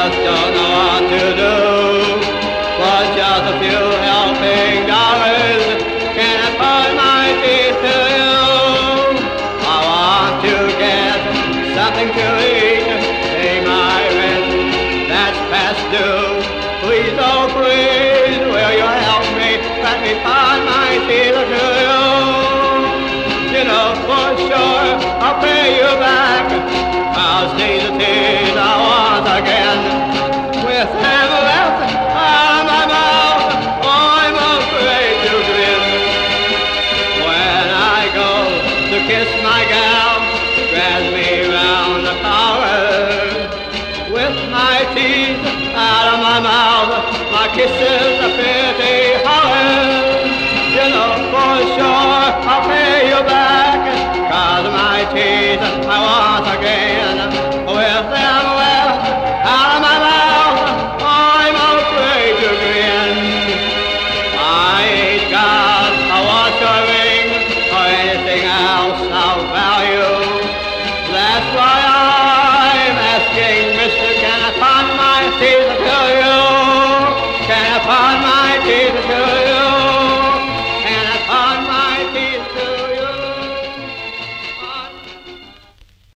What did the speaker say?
just don't know what to do. For just a few helping dollars, can I put my teeth to you? I want to get something to eat, pay my rent, that's past due. Please, oh please, will you help me? Let me find my teeth to you. You know for sure I'll pay you back. I'll sneeze the tears I want again. With them left on my mouth, I'm afraid to grin. When I go to kiss my gal, she grabs me round the collar. With my teeth out of my mouth, my kisses